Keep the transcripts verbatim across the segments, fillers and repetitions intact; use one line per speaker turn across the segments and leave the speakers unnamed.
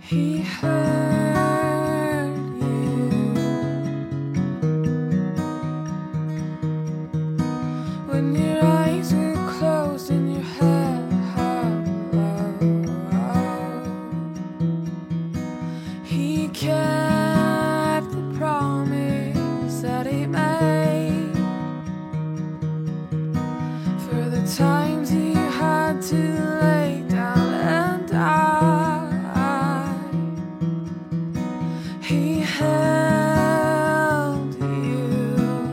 He heard you when your eyes were closed and your head held low. He kept the promise that he made for the times you had to lay down and die. He held you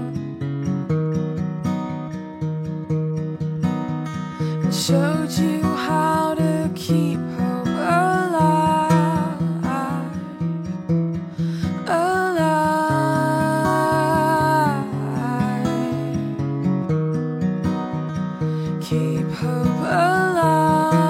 and showed you how to keep hope alive, alive. Keep hope alive.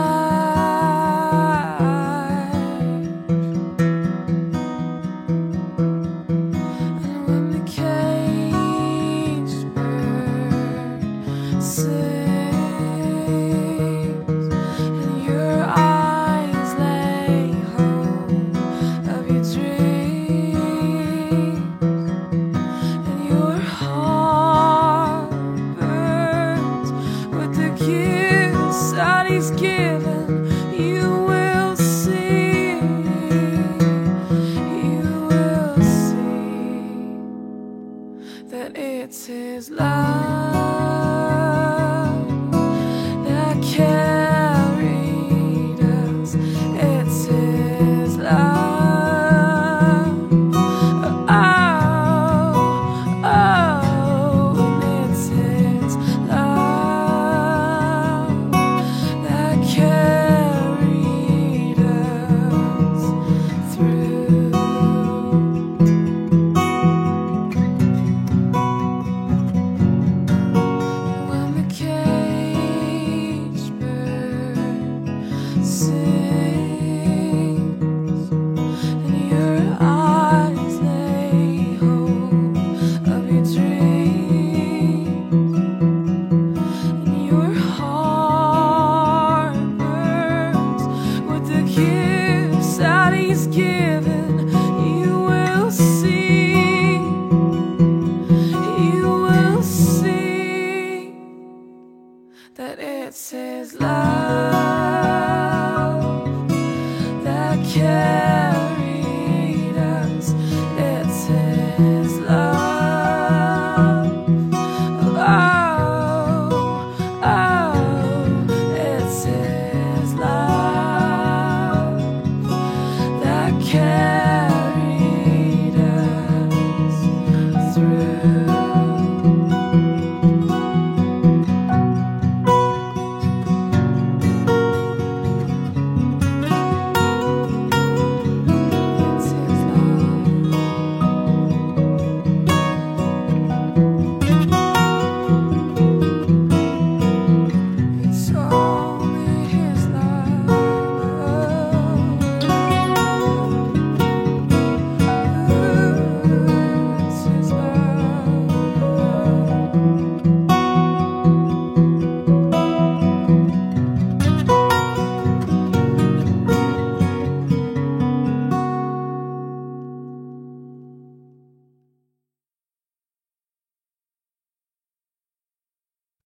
Sings and your eyes lay hold of your dreams, and your heart burns with the gifts that he's given. You will see, you will see that it's his love that carried us. It's his love. Oh, oh, and it's his love that carried us through. When the cage bird sings and your eyes lay hold of your dreams, and your heart burns with the gifts that he's given, you will see, you will see that it's his love that carried us. It's his love. Oh, oh, it's his love that carried